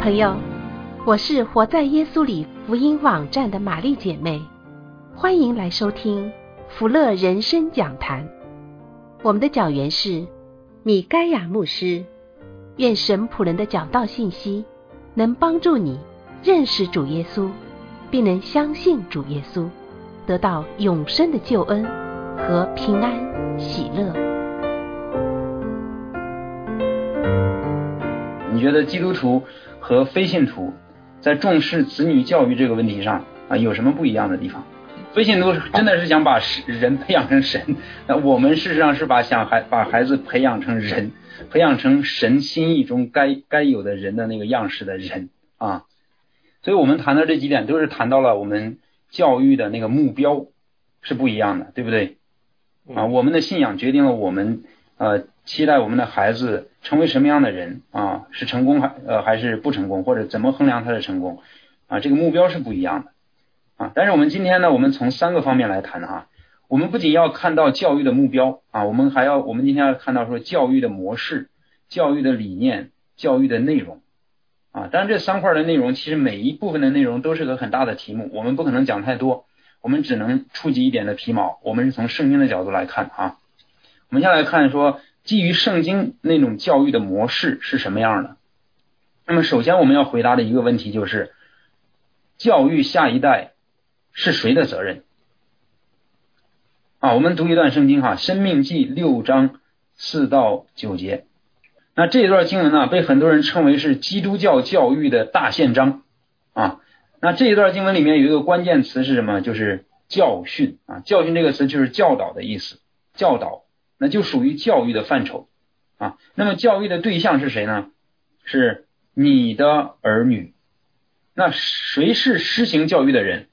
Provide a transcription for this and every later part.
朋友，我是活在耶稣里福音网站的玛丽姐妹，欢迎来收听福乐人生讲坛。我们的讲员是米该亚牧师，愿神仆人的讲道信息能帮助你认识主耶稣，并能相信主耶稣，得到永生的救恩和平安喜乐。 你觉得基督徒和非信徒在重视子女教育这个问题上有什么不一样的地方？非信徒真的是想把人培养成神，那我们事实上是把孩子培养成人，培养成神心意中该有的人的那个样式的人啊。所以我们谈到这几点，都是谈到了我们教育的那个目标是不一样的，对不对？我们的信仰决定了我们期待我们的孩子成为什么样的人啊？是成功还是不成功，或者怎么衡量他的成功啊？这个目标是不一样的啊。但是我们今天呢，我们从3个方面来谈啊。我们不仅要看到教育的目标啊，我们今天要看到说教育的模式、教育的理念、教育的内容啊。当然这3块的内容，其实每一部分的内容都是个很大的题目，我们不可能讲太多，我们只能触及一点的皮毛。我们是从圣经的角度来看啊。我们先来看说基于圣经那种教育的模式是什么样的。那么首先我们要回答的一个问题就是，教育下一代是谁的责任啊？我们读一段圣经申命记6章4到9节。那这一段经文呢，被很多人称为是基督教教育的大宪章啊。那这一段经文里面有一个关键词是什么？就是教训啊。教训这个词就是教导的意思，教导那就属于教育的范畴啊。那么教育的对象是谁呢？是你的儿女。那谁是施行教育的人？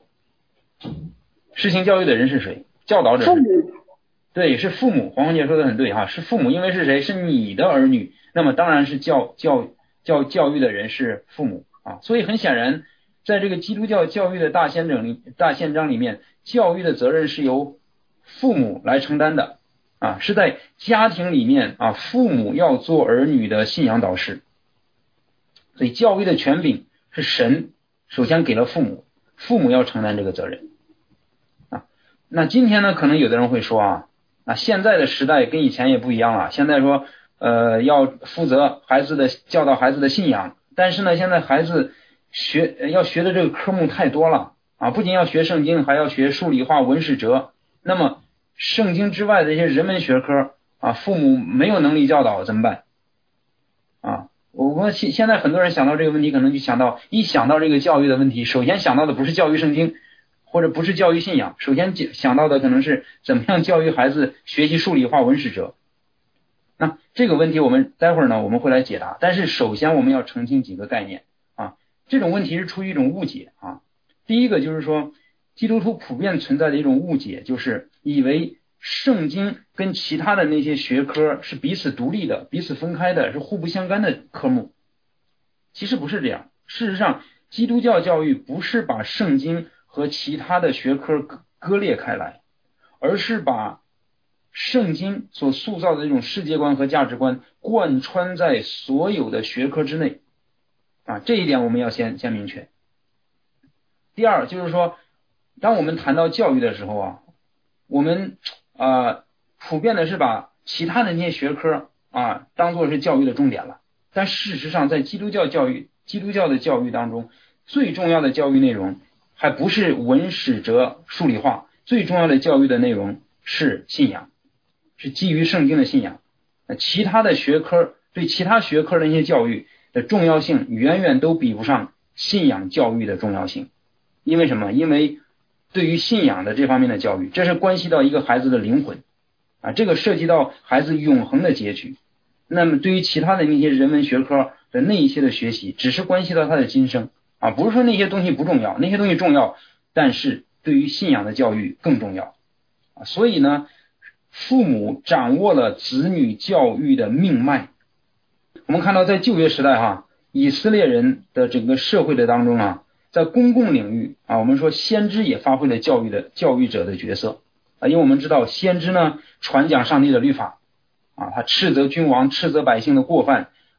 施行教育的人是谁？教导者是谁？对，是父母。黄姐说的很对是父母。因为是谁？是你的儿女，那么当然是教育的人是父母啊。所以很显然，在这个基督教教育的大宪章里面，教育的责任是由父母来承担的啊，是在家庭里面父母要做儿女的信仰导师。所以教育的权柄是神首先给了父母，父母要承担这个责任啊。那今天呢，可能有的人会说现在的时代跟以前也不一样了。现在说要负责教导孩子的信仰，但是呢，现在孩子要学的这个科目太多了啊，不仅要学圣经，还要学数理化文史哲。那么圣经之外的一些人文学科父母没有能力教导怎么办啊？我们现在很多人想到这个问题，可能就想到这个教育的问题，首先想到的不是教育圣经，或者不是教育信仰，首先想到的可能是怎么样教育孩子学习数理化文史哲。那这个问题我们待会儿呢我们会来解答，但是首先我们要澄清几个概念啊。这种问题是出于一种误解啊。第一个就是说，基督徒普遍存在的一种误解，就是以为圣经跟其他的那些学科是彼此独立的，彼此分开的，是互不相干的科目。其实不是这样。事实上，基督教教育不是把圣经和其他的学科割裂开来，而是把圣经所塑造的这种世界观和价值观贯穿在所有的学科之内啊。这一点我们要先明确。第二就是说，当我们谈到教育的时候我们普遍的是把其他的那些学科当作是教育的重点了。但事实上，在基督教的教育当中，最重要的教育内容还不是文史哲数理化，最重要的教育的内容是信仰，是基于圣经的信仰。其他的学科对其他学科的那些教育的重要性远远都比不上信仰教育的重要性。因为什么？因为对于信仰的这方面的教育，这是关系到一个孩子的灵魂这个涉及到孩子永恒的结局。那么对于其他的那些人文学科的那一些的学习，只是关系到他的今生不是说那些东西不重要，那些东西重要，但是对于信仰的教育更重要所以呢，父母掌握了子女教育的命脉。我们看到在旧约时代以色列人的整个社会的当中在公共领域我们说先知也发挥了教育者的角色因为我们知道先知呢传讲上帝的律法他斥责君王，斥责百姓的过犯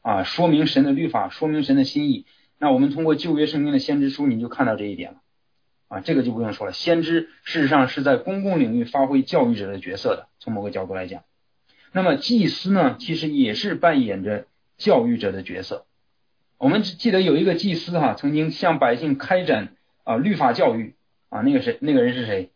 说明神的律法，说明神的心意。那我们通过旧约圣经的先知书，你就看到这一点了这个就不用说了。先知事实上是在公共领域发挥教育者的角色的，从某个角度来讲。那么祭司呢，其实也是扮演着教育者的角色。我们记得有一个祭司曾经向百姓开展律法教育那个人是谁？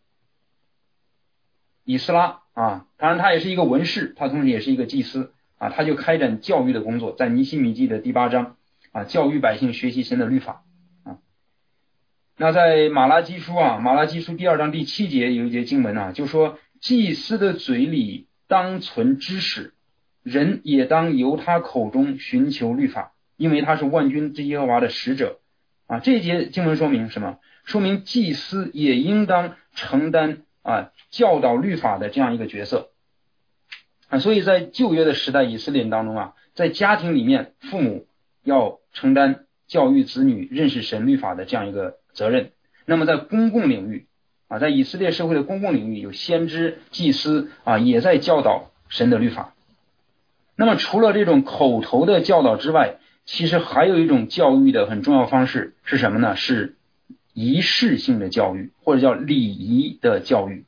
以斯拉当然他也是一个文士，他同时也是一个祭司他就开展教育的工作，在尼希米记的第8章教育百姓学习神的律法那在马拉基书第2章第7节有一节经文就说祭司的嘴里当存知识，人也当由他口中寻求律法，因为他是万军之耶和华的使者这一节经文说明什么？说明祭司也应当承担教导律法的这样一个角色所以在旧约的时代以色列人当中在家庭里面父母要承担教育子女认识神律法的这样一个责任。那么在公共领域在以色列社会的公共领域，有先知祭司也在教导神的律法。那么除了这种口头的教导之外，其实还有一种教育的很重要方式是什么呢？是仪式性的教育，或者叫礼仪的教育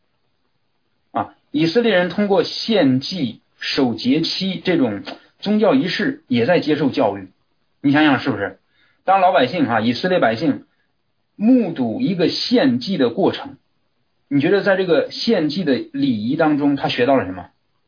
以色列人通过献祭、守节期这种宗教仪式也在接受教育。你想想是不是？当老百姓以色列百姓目睹一个献祭的过程，你觉得在这个献祭的礼仪当中他学到了什么？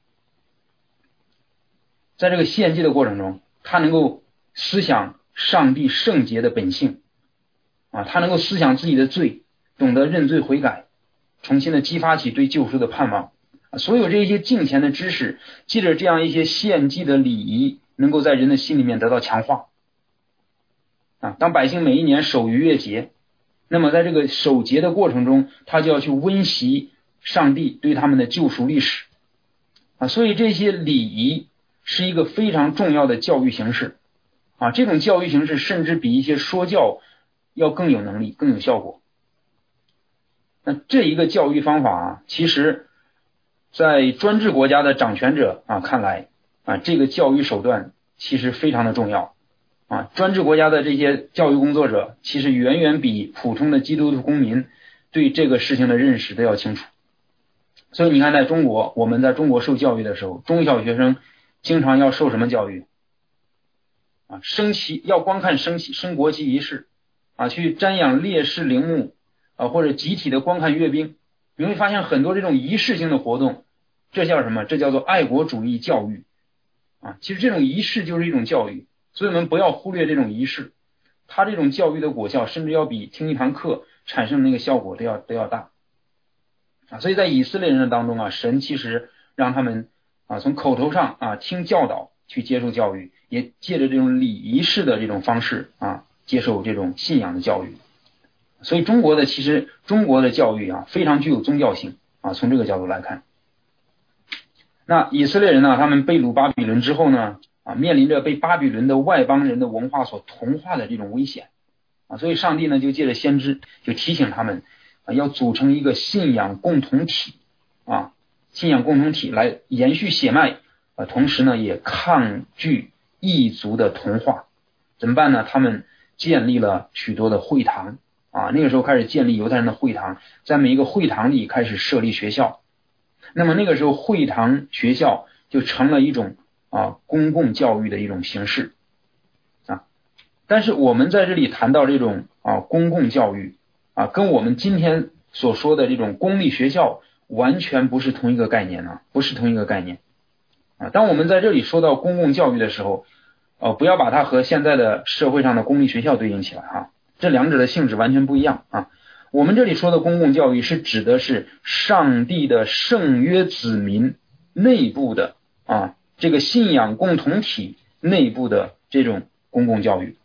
在这个献祭的过程中，他能够思想上帝圣洁的本性他能够思想自己的罪，懂得认罪悔改，重新的激发起对救赎的盼望所有这些敬虔的知识，借着这样一些献祭的礼仪，能够在人的心里面得到强化当百姓每一年守逾越节，那么在这个守节的过程中，他就要去温习上帝对他们的救赎历史所以这些礼仪是一个非常重要的教育形式这种教育形式甚至比一些说教要更有能力，更有效果。那这一个教育方法其实在专制国家的掌权者看来这个教育手段其实非常的重要专制国家的这些教育工作者其实远远比普通的基督徒公民对这个事情的认识都要清楚。所以你看在中国，我们在中国受教育的时候，中小学生经常要受什么教育升旗，要观看升国旗仪式去瞻仰烈士陵墓或者集体的观看阅兵。你会发现很多这种仪式性的活动，这叫什么？这叫做爱国主义教育其实这种仪式就是一种教育，所以我们不要忽略这种仪式，它这种教育的果效甚至要比听一堂课产生的那个效果都要大所以在以色列人的当中神其实让他们从口头上听教导去接受教育，也借着这种礼仪式的这种方式接受这种信仰的教育。所以其实中国的教育非常具有宗教性从这个角度来看。那以色列人他们被掳巴比伦之后呢面临着被巴比伦的外邦人的文化所同化的这种危险所以上帝呢就借着先知就提醒他们要组成一个信仰共同体信仰共同体来延续血脉同时呢也抗拒异族的同化。怎么办呢？他们建立了许多的会堂那个时候开始建立犹太人的会堂，在每一个会堂里开始设立学校。那么那个时候会堂学校就成了一种公共教育的一种形式但是我们在这里谈到这种公共教育跟我们今天所说的这种公立学校完全不是同一个概念不是同一个概念当我们在这里说到公共教育的时候不要把它和现在的社会上的公立学校对应起来这两者的性质完全不一样我们这里说的公共教育是指的是上帝的圣约子民内部的这个信仰共同体内部的这种公共教育。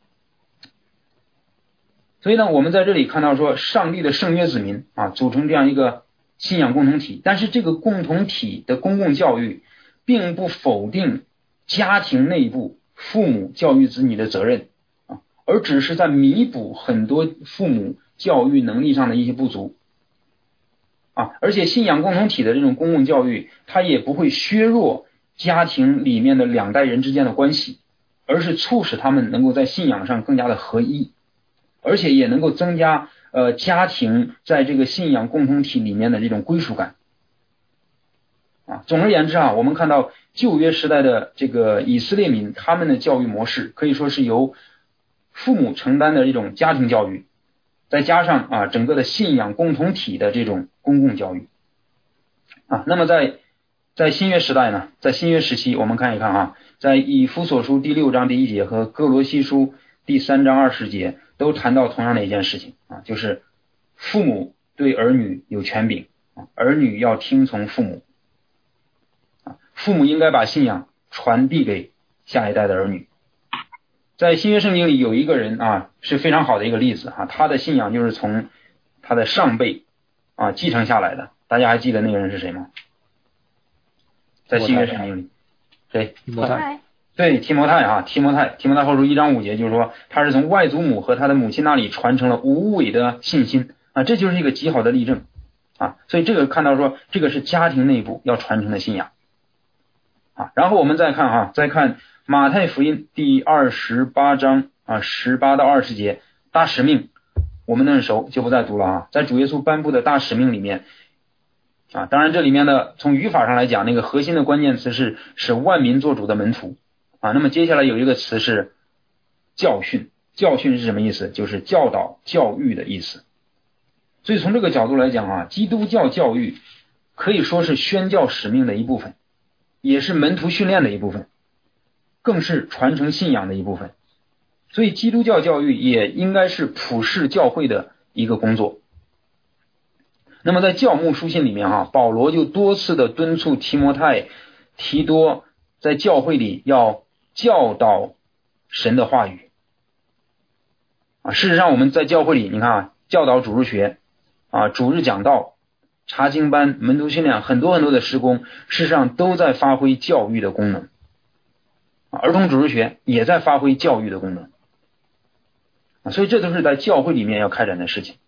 所以呢我们在这里看到说上帝的圣约子民组成这样一个信仰共同体，但是这个共同体的公共教育并不否定家庭内部父母教育子女的责任而只是在弥补很多父母教育能力上的一些不足而且信仰共同体的这种公共教育它也不会削弱家庭里面的两代人之间的关系，而是促使他们能够在信仰上更加的合一，而且也能够增加家庭在这个信仰共同体里面的这种归属感。总而言之我们看到旧约时代的这个以色列民，他们的教育模式可以说是由父母承担的这种家庭教育，再加上整个的信仰共同体的这种公共教育那么在新约时代呢，在新约时期，我们看一看在以弗所书第6章第1节和哥罗西书第3章20节都谈到同样的一件事情就是父母对儿女有权柄儿女要听从父母父母应该把信仰传递给下一代的儿女。在新约圣经里有一个人是非常好的一个例子他的信仰就是从他的上辈继承下来的。大家还记得那个人是谁吗？在新约圣经里，对， 提摩太， 对，提摩太提摩太后书1章5节就是说他是从外祖母和他的母亲那里传承了无伪的信心这就是一个极好的例证所以这个看到说这个是家庭内部要传承的信仰然后我们再看马太福音第28章18到20节大使命，我们很熟就不再读了在主耶稣颁布的大使命里面当然这里面的从语法上来讲，那个核心的关键词是使万民做主的门徒那么接下来有一个词是教训，教训是什么意思？就是教导教育的意思。所以从这个角度来讲基督教教育可以说是宣教使命的一部分，也是门徒训练的一部分，更是传承信仰的一部分。所以基督教教育也应该是普世教会的一个工作。那么在教牧书信里面保罗就多次的敦促提摩太、提多在教会里要教导神的话语事实上我们在教会里你看教导主日学主日讲道、查经班、门徒训练，很多的事工事实上都在发挥教育的功能儿童主日学也在发挥教育的功能所以这都是在教会里面要开展的事情。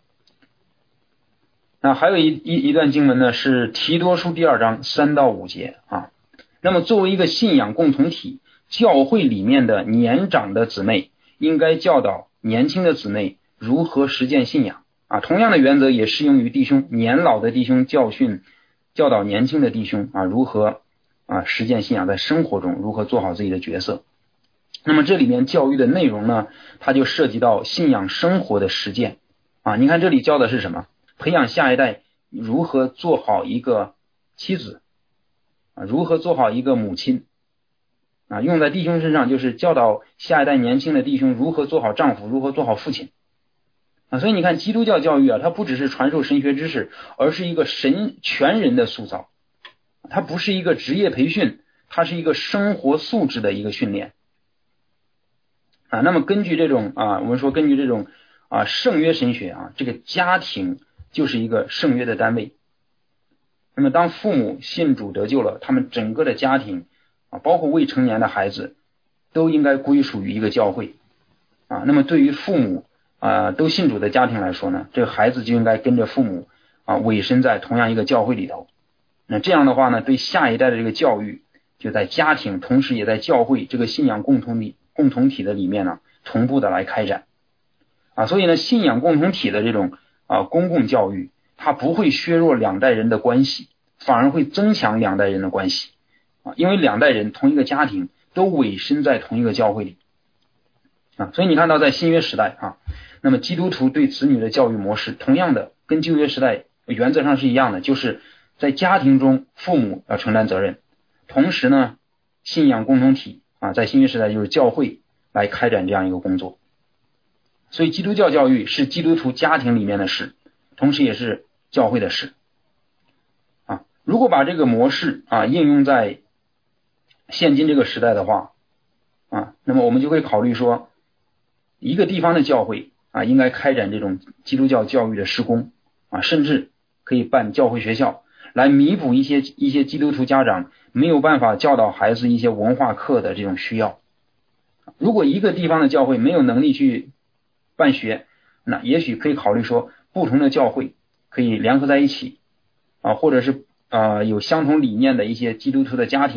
那还有一段经文呢，是提多书第2章3到5节那么作为一个信仰共同体，教会里面的年长的姊妹应该教导年轻的姊妹如何实践信仰同样的原则也适用于弟兄，年老的弟兄教导年轻的弟兄如何实践信仰，在生活中如何做好自己的角色。那么这里面教育的内容呢，它就涉及到信仰生活的实践你看这里教的是什么？培养下一代如何做好一个妻子如何做好一个母亲用在弟兄身上就是教导下一代年轻的弟兄如何做好丈夫，如何做好父亲所以你看基督教教育它不只是传授神学知识，而是一个神全人的塑造，它不是一个职业培训，它是一个生活素质的一个训练那么根据这种我们说根据这种圣约神学这个家庭就是一个圣约的单位。那么当父母信主得救了，他们整个的家庭包括未成年的孩子都应该归属于一个教会那么对于父母都信主的家庭来说呢，这个孩子就应该跟着父母委身在同样一个教会里头。那这样的话呢，对下一代的这个教育就在家庭同时也在教会这个信仰共同体的里面呢同步的来开展所以呢信仰共同体的这种公共教育它不会削弱两代人的关系，反而会增强两代人的关系因为两代人同一个家庭都委身在同一个教会里所以你看到在新约时代那么基督徒对子女的教育模式同样的跟旧约时代原则上是一样的，就是在家庭中父母要承担责任，同时呢信仰共同体在新约时代就是教会来开展这样一个工作。所以基督教教育是基督徒家庭里面的事，同时也是教会的事如果把这个模式应用在现今这个时代的话那么我们就会考虑说，一个地方的教会应该开展这种基督教教育的施工甚至可以办教会学校来弥补一些基督徒家长没有办法教导孩子一些文化课的这种需要。如果一个地方的教会没有能力去办学，那也许可以考虑说不同的教会可以联合在一起或者是有相同理念的一些基督徒的家庭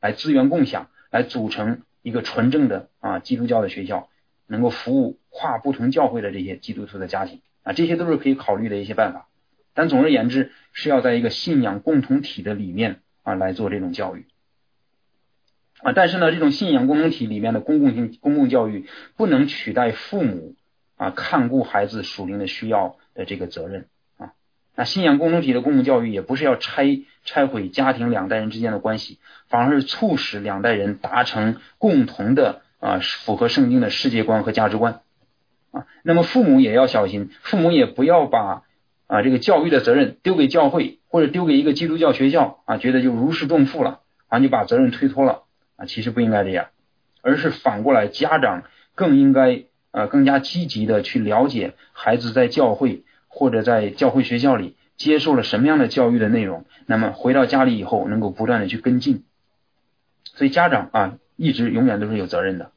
来资源共享，来组成一个纯正的基督教的学校，能够服务跨不同教会的这些基督徒的家庭这些都是可以考虑的一些办法。但总而言之，是要在一个信仰共同体的里面来做这种教育但是呢，这种信仰共同体里面的公共教育不能取代父母看顾孩子属灵的需要的这个责任那信仰共同体的公共教育也不是要拆毁家庭两代人之间的关系，反而是促使两代人达成共同的符合圣经的世界观和价值观那么父母也要小心，父母也不要把这个教育的责任丢给教会或者丢给一个基督教学校觉得就如释重负了就把责任推脱了其实不应该这样，而是反过来，家长更应该更加积极的去了解孩子在教会或者在教会学校里接受了什么样的教育的内容，那么回到家里以后能够不断的去跟进。所以家长一直永远都是有责任的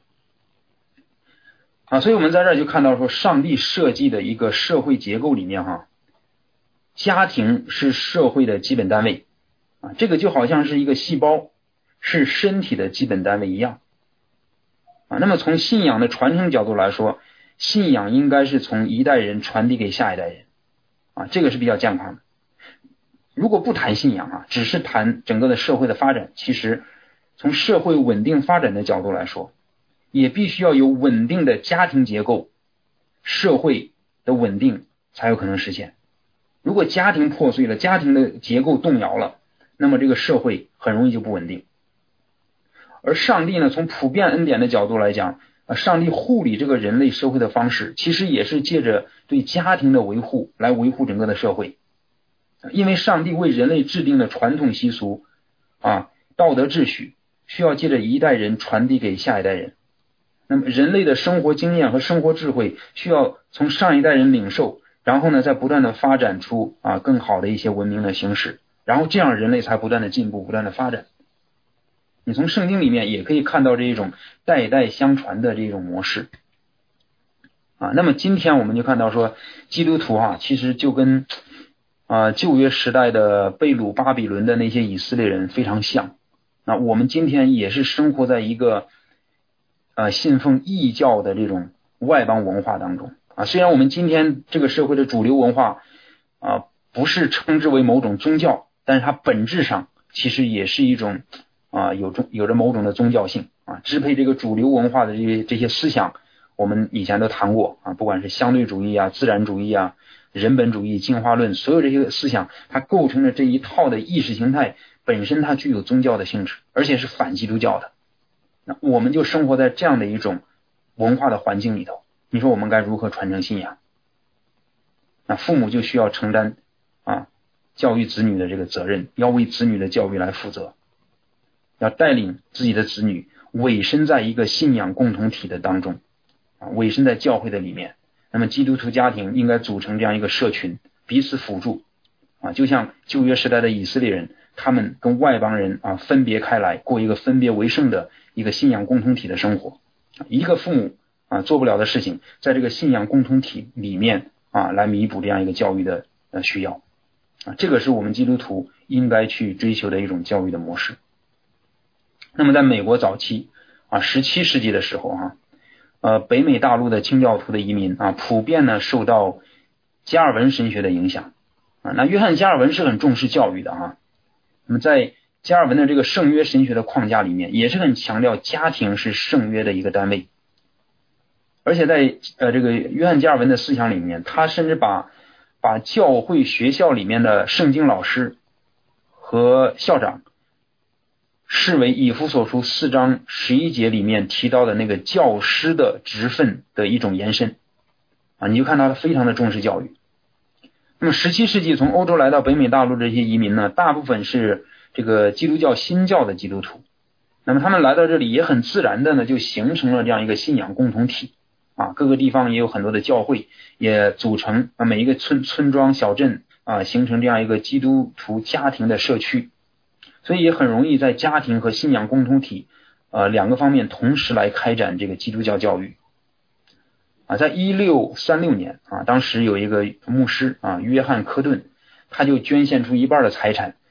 所以我们在这儿就看到说，上帝设计的一个社会结构里面家庭是社会的基本单位这个就好像是一个细胞是身体的基本单位一样那么从信仰的传承角度来说，信仰应该是从一代人传递给下一代人这个是比较健康的。如果不谈信仰只是谈整个的社会的发展，其实从社会稳定发展的角度来说，也必须要有稳定的家庭结构，社会的稳定才有可能实现。如果家庭破碎了，家庭的结构动摇了，那么这个社会很容易就不稳定。而上帝呢，从普遍恩典的角度来讲上帝护理这个人类社会的方式，其实也是借着对家庭的维护来维护整个的社会。因为上帝为人类制定的传统习俗道德秩序，需要借着一代人传递给下一代人。那么人类的生活经验和生活智慧需要从上一代人领受，然后呢再不断的发展出更好的一些文明的形式，然后这样人类才不断的进步，不断的发展。你从圣经里面也可以看到这一种代代相传的这种模式那么今天我们就看到说，基督徒其实就跟旧约时代的被掳巴比伦的那些以色列人非常像我们今天也是生活在一个信奉异教的这种外邦文化当中虽然我们今天这个社会的主流文化不是称之为某种宗教，但是它本质上其实也是一种有着某种的宗教性支配这个主流文化的这些思想，我们以前都谈过不管是相对主义自然主义人本主义、进化论，所有这些思想它构成了这一套的意识形态，本身它具有宗教的性质，而且是反基督教的。那我们就生活在这样的一种文化的环境里头，你说我们该如何传承信仰？那父母就需要承担教育子女的这个责任，要为子女的教育来负责，要带领自己的子女委身在一个信仰共同体的当中委身在教会的里面。那么基督徒家庭应该组成这样一个社群，彼此辅助就像旧约时代的以色列人，他们跟外邦人分别开来，过一个分别为圣的一个信仰共同体的生活。一个父母做不了的事情，在这个信仰共同体里面来弥补这样一个教育的需要这个是我们基督徒应该去追求的一种教育的模式。那么在美国早期17世纪的时候北美大陆的清教徒的移民普遍呢受到加尔文神学的影响那约翰加尔文是很重视教育的那么在加尔文的这个圣约神学的框架里面，也是很强调家庭是圣约的一个单位。而且在这个约翰加尔文的思想里面，他甚至把教会学校里面的圣经老师和校长视为以弗所书4章11节里面提到的那个教师的职分的一种延伸你就看他非常的重视教育。那么17世纪从欧洲来到北美大陆这些移民呢，大部分是这个基督教新教的基督徒。那么他们来到这里也很自然的呢，就形成了这样一个信仰共同体各个地方也有很多的教会，也组成每一个村庄小镇形成这样一个基督徒家庭的社区。所以也很容易在家庭和信仰共同体两个方面同时来开展这个基督教教育在1636年当时有一个牧师约翰科顿，他就捐献出一半的财产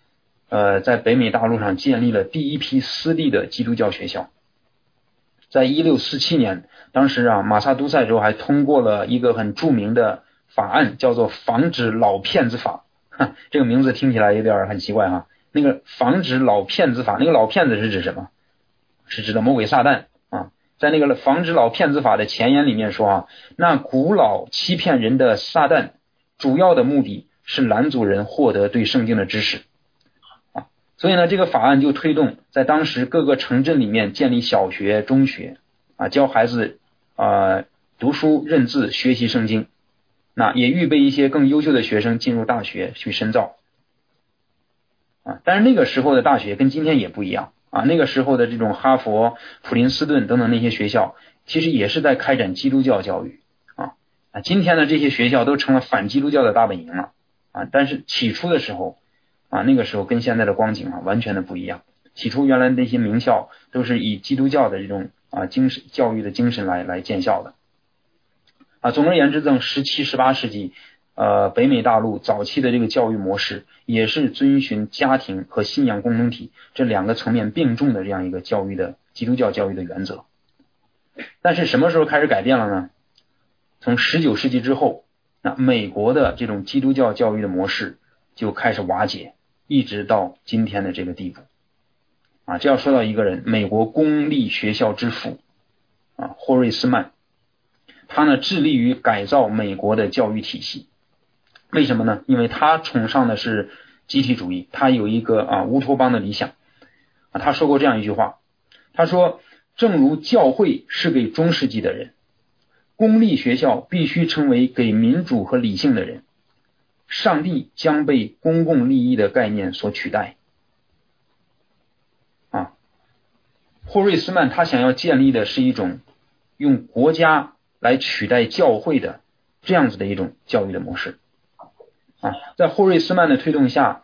在北美大陆上建立了第一批私立的基督教学校。在1647年，当时马萨诸塞州还通过了一个很著名的法案，叫做防止老骗子法。这个名字听起来有点很奇怪哈。那个防止老骗子法，那个老骗子是指什么？是指的魔鬼撒旦啊。在那个防止老骗子法的前言里面说那古老欺骗人的撒旦主要的目的是拦阻人获得对圣经的知识所以呢，这个法案就推动在当时各个城镇里面建立小学、中学教孩子读书、认字、学习圣经，那也预备一些更优秀的学生进入大学去深造但是那个时候的大学跟今天也不一样那个时候的这种哈佛、普林斯顿等等那些学校，其实也是在开展基督教教育今天的这些学校都成了反基督教的大本营了但是起初的时候那个时候跟现在的光景完全的不一样。起初原来那些名校都是以基督教的这种精神教育的精神来建校的总而言之，在17、18世纪北美大陆早期的这个教育模式也是遵循家庭和信仰共同体这两个层面并重的这样一个教育的基督教教育的原则。但是什么时候开始改变了呢？从19世纪之后，那美国的这种基督教教育的模式就开始瓦解，一直到今天的这个地步这要说到一个人，美国公立学校之父霍瑞斯曼，他呢致力于改造美国的教育体系。为什么呢？因为他崇尚的是集体主义，他有一个乌托邦的理想他说过这样一句话，他说正如教会是给中世纪的人，公立学校必须成为给民主和理性的人，上帝将被公共利益的概念所取代霍瑞斯曼他想要建立的是一种用国家来取代教会的这样子的一种教育的模式在霍瑞斯曼的推动下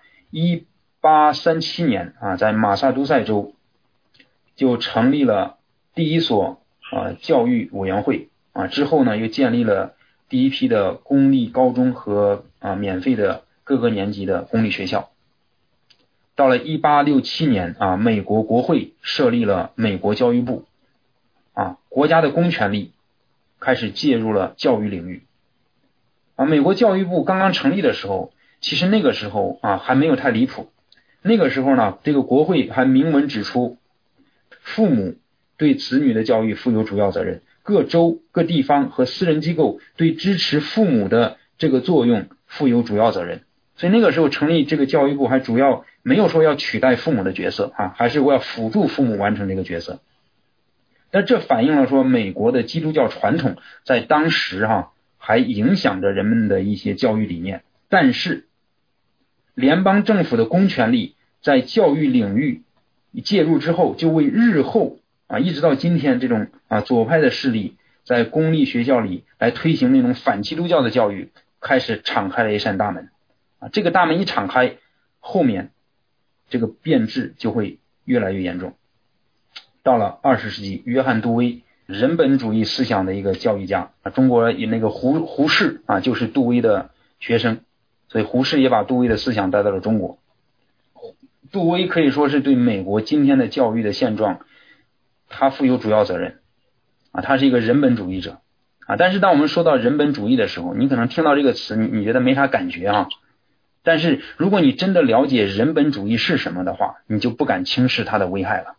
，1837年在马萨诸塞州就成立了第一所教育委员会之后呢又建立了第一批的公立高中和免费的各个年级的公立学校。到了1867年美国国会设立了美国教育部国家的公权力开始介入了教育领域美国教育部刚刚成立的时候，其实那个时候还没有太离谱。那个时候呢，这个国会还明文指出，父母对子女的教育负有主要责任，各州、各地方和私人机构对支持父母的这个作用负有主要责任。所以那个时候成立这个教育部还主要没有说要取代父母的角色还是我要辅助父母完成这个角色。但这反映了说美国的基督教传统在当时还影响着人们的一些教育理念，但是联邦政府的公权力在教育领域介入之后，就为日后一直到今天这种左派的势力在公立学校里来推行那种反基督教的教育开始敞开了一扇大门这个大门一敞开，后面这个变质就会越来越严重。到了20世纪，约翰杜威人本主义思想的一个教育家中国那个胡适就是杜威的学生，所以胡适也把杜威的思想带到了中国。杜威可以说是对美国今天的教育的现状他负有主要责任他是一个人本主义者但是当我们说到人本主义的时候，你可能听到这个词你觉得没啥感觉但是如果你真的了解人本主义是什么的话，你就不敢轻视它的危害了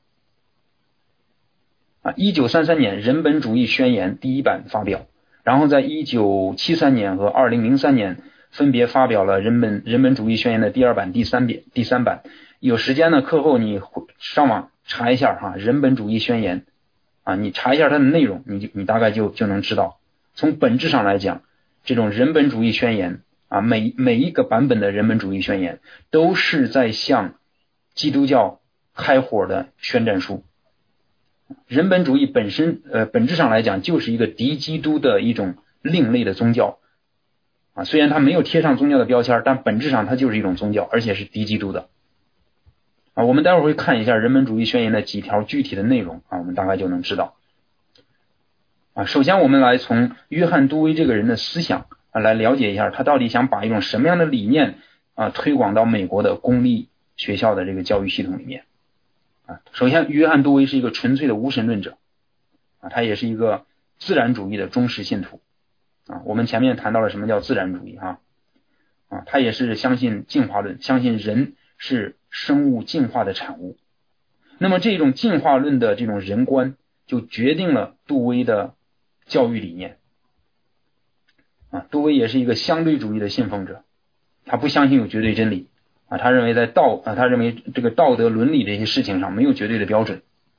1933年人本主义宣言第一版发表，然后在1973年和2003年分别发表了人本主义宣言的第二版、第三版。有时间呢，课后你上网查一下人本主义宣言你查一下它的内容，你大概就能知道。从本质上来讲，这种人本主义宣言每一个版本的人本主义宣言都是在向基督教开火的宣战书。人本主义本质上来讲就是一个敌基督的一种另类的宗教虽然它没有贴上宗教的标签，但本质上它就是一种宗教，而且是敌基督的我们待会儿会看一下人本主义宣言的几条具体的内容我们大概就能知道首先我们来从约翰杜威这个人的思想来了解一下他到底想把一种什么样的理念推广到美国的公立学校的这个教育系统里面啊。首先，约翰·杜威是一个纯粹的无神论者啊，他也是一个自然主义的忠实信徒啊。我们前面谈到了什么叫自然主义啊，他也是相信进化论，相信人是生物进化的产物。那么这种进化论的这种人观就决定了杜威的教育理念啊。杜威也是一个相对主义的信奉者，他不相信有绝对真理啊，他认为他认为这个道德伦理这些事情上没有绝对的标准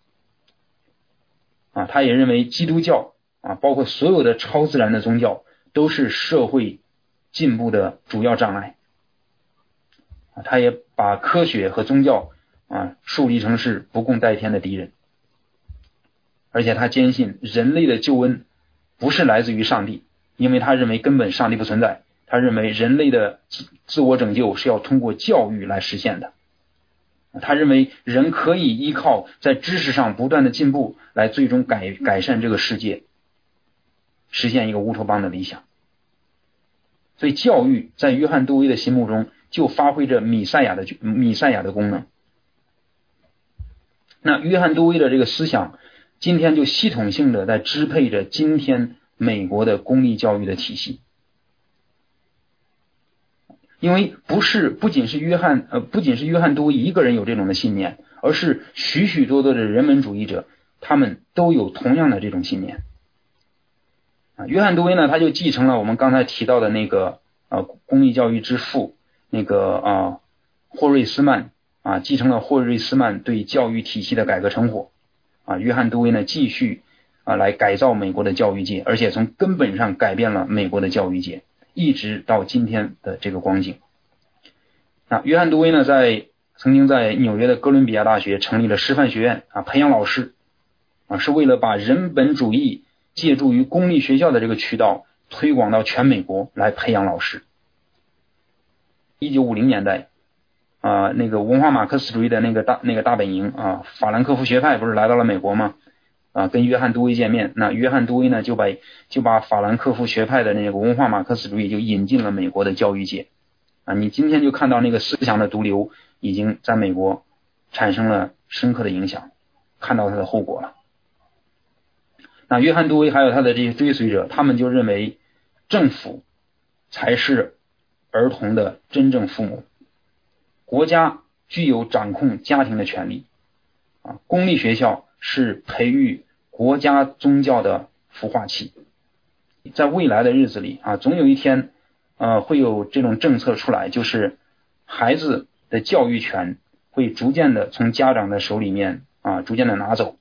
啊。他也认为基督教啊，包括所有的超自然的宗教都是社会进步的主要障碍啊。他也把科学和宗教啊树立成是不共戴天的敌人，而且他坚信人类的救恩不是来自于上帝，因为他认为根本上帝不存在。他认为人类的自我拯救是要通过教育来实现的。他认为人可以依靠在知识上不断的进步来最终改善这个世界，实现一个乌托邦的理想。所以教育在约翰·杜威的心目中就发挥着弥赛亚的功能。那约翰·杜威的这个思想今天就系统性的在支配着今天美国的公立教育的体系。因为不仅是约翰·杜威一个人有这种的信念，而是许许多多的人文主义者，他们都有同样的这种信念啊。约翰·杜威呢，他就继承了我们刚才提到的那个公立教育之父那个霍瑞斯曼啊，继承了霍瑞斯曼对教育体系的改革成果啊。约翰·杜威呢，继续来改造美国的教育界，而且从根本上改变了美国的教育界，一直到今天的这个光景。那约翰·杜威呢，曾经在纽约的哥伦比亚大学成立了师范学院啊，培养老师啊，是为了把人本主义借助于公立学校的这个渠道推广到全美国来培养老师。1950年代那个文化马克思主义的那个大本营啊，法兰克福学派不是来到了美国吗？跟约翰·杜威见面，那约翰·杜威呢就把法兰克福学派的那个文化马克思主义就引进了美国的教育界啊。你今天就看到那个思想的毒瘤已经在美国产生了深刻的影响，看到它的后果了。那约翰·杜威还有他的这些追随者，他们就认为政府才是儿童的真正父母，国家具有掌控家庭的权利啊，公立学校是培育国家宗教的孵化器。在未来的日子里啊，总有一天会有这种政策出来，就是孩子的教育权会逐渐的从家长的手里面逐渐的拿走。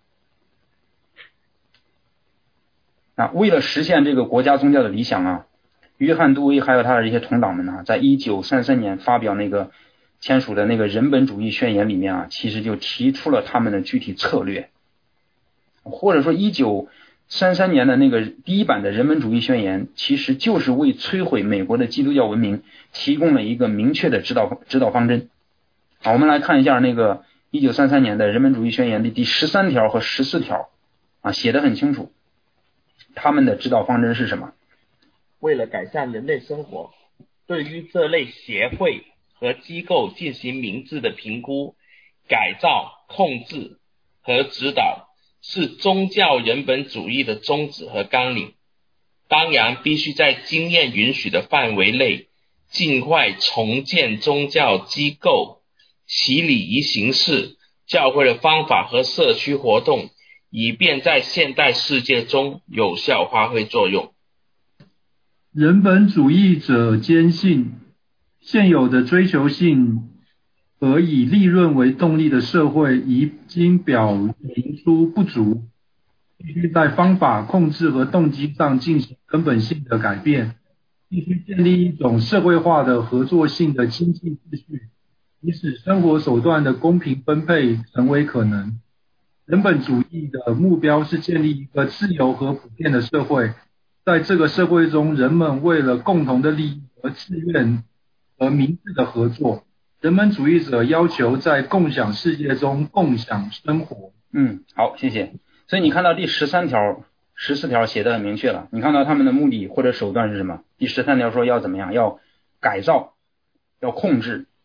为了实现这个国家宗教的理想约翰·杜威还有他的这些同党们在1933年发表签署的那个人本主义宣言里面其实就提出了他们的具体策略，或者说1933年的那个第一版的人本主义宣言其实就是为摧毁美国的基督教文明提供了一个明确的指导方针。我们来看一下那个1933年的人本主义宣言的第13条和14条写得很清楚，他们的指导方针是什么？ 为了改善人类生活，对于这类协会和机构进行明智的评估、改造、控制和指导，是宗教人本主义的宗旨和纲领。当然必须在经验允许的范围内，尽快重建宗教机构、其礼仪形式、教会的方法和社区活动，以便在现代世界中有效发挥作用。 人本主义者坚信，现有的追求性和以利润为动力的社会已经表明出不足，必须在方法、控制和动机上进行根本性的改变，必须建立一种社会化的合作性的经济秩序，以使生活手段的公平分配成为可能。人本主义的目标是建立一个自由和普遍的社会，在这个社会中，人们为了共同的利益而自愿和明智的合作。人本主义者要求在共享世界中共享生活。 好，谢谢。所以你看到第13条、14条写得很明确了，你看到他们的目的或者手段是什么？第13条说要怎么样？要改造，要控制，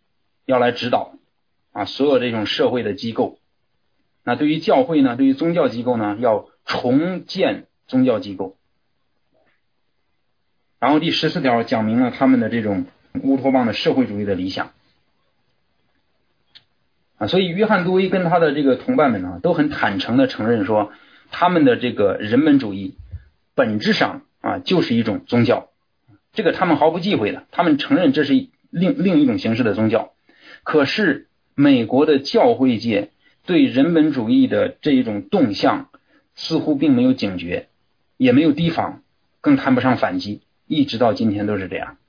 要来指导所有这种社会的机构。那对于教会呢，对于宗教机构呢，要重建宗教机构。然后第14条讲明了他们的这种乌托邦的社会主义的理想所以约翰多威跟他的这个同伴们呢，都很坦诚的承认说，他们的这个人本主义本质上就是一种宗教，这个他们毫不忌讳的，他们承认这是另一种形式的宗教。可是美国的教会界对人本主义的这一种动向似乎并没有警觉，也没有提防，更谈不上反击，一直到今天都是这样。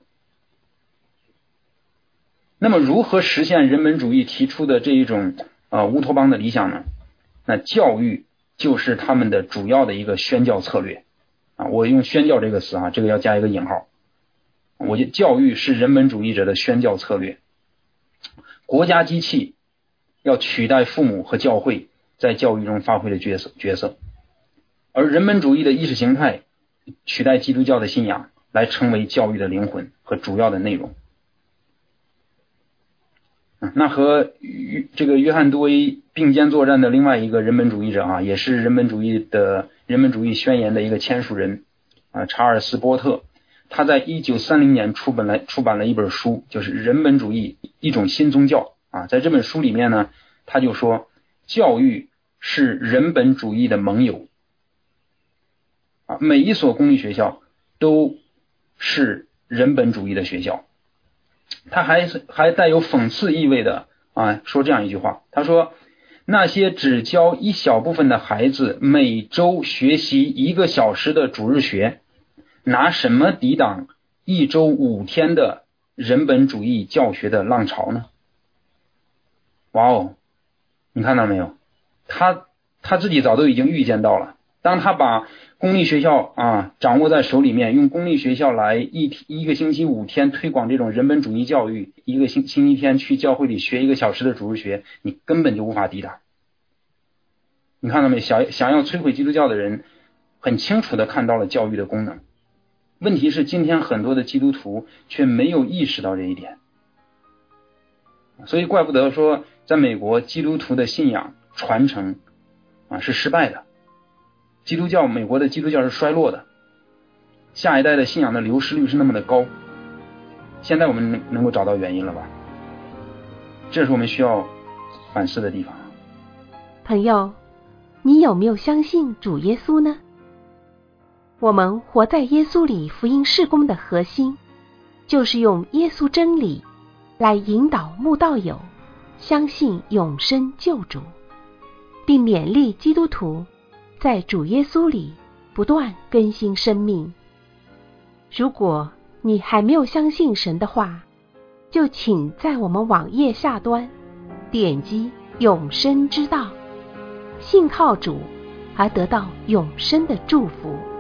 那么如何实现人本主义提出的这一种乌托邦的理想呢？那教育就是他们的主要的一个宣教策略我用宣教这个词这个要加一个引号。教育是人本主义者的宣教策略。国家机器要取代父母和教会在教育中发挥的角色，而人本主义的意识形态取代基督教的信仰来成为教育的灵魂和主要的内容。那和这个约翰多威并肩作战的另外一个人本主义者也是人本主义宣言的一个签署人查尔斯波特，他在1930年出版了一本书，就是人本主义一种新宗教在这本书里面呢，他就说教育是人本主义的盟友每一所公立学校都是人本主义的学校。他还带有讽刺意味的说这样一句话，他说那些只教一小部分的孩子每周学习1个小时的主日学，拿什么抵挡1周5天的人本主义教学的浪潮呢？哇哦，你看到没有，他自己早都已经预见到了。当他把公立学校掌握在手里面，用公立学校来一个星期5天推广这种人本主义教育，一个星期天去教会里学1个小时的主日学，你根本就无法抵挡。你看到没，想要摧毁基督教的人很清楚的看到了教育的功能。问题是今天很多的基督徒却没有意识到这一点，所以怪不得说在美国基督徒的信仰传承是失败的，美国的基督教是衰落的，下一代的信仰的流失率是那么的高。现在我们能够找到原因了吧？这是我们需要反思的地方。 朋友，你有没有相信主耶稣呢？我们活在耶稣里福音事工的核心，就是用耶稣真理来引导慕道友相信永生救主，并勉励基督徒在主耶稣里不断更新生命。如果你还没有相信神的话，就请在我们网页下端点击永生之道，信靠主而得到永生的祝福。